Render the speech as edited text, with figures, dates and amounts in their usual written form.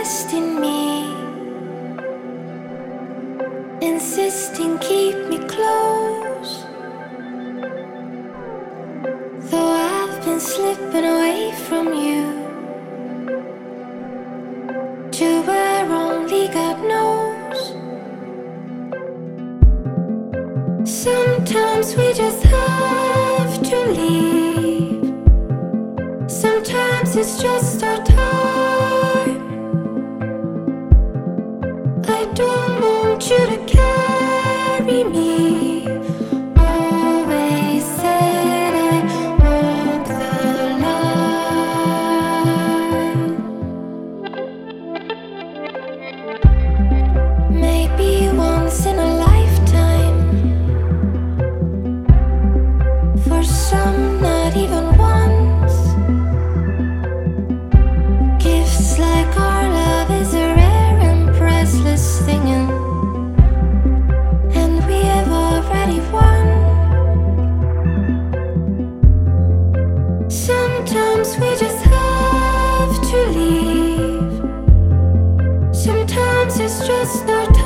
invest in me, insisting keep me close. Though I've been slipping away from you to where only God knows. Sometimes we just have to leave. Sometimes it's just our time. I don't want you to carry me. Always said I walk the line. Maybe once in a lifetime. For some, not even once. Gifts like our love is a rare and priceless thing, and we have already won. Sometimes we just have to leave. Sometimes it's just our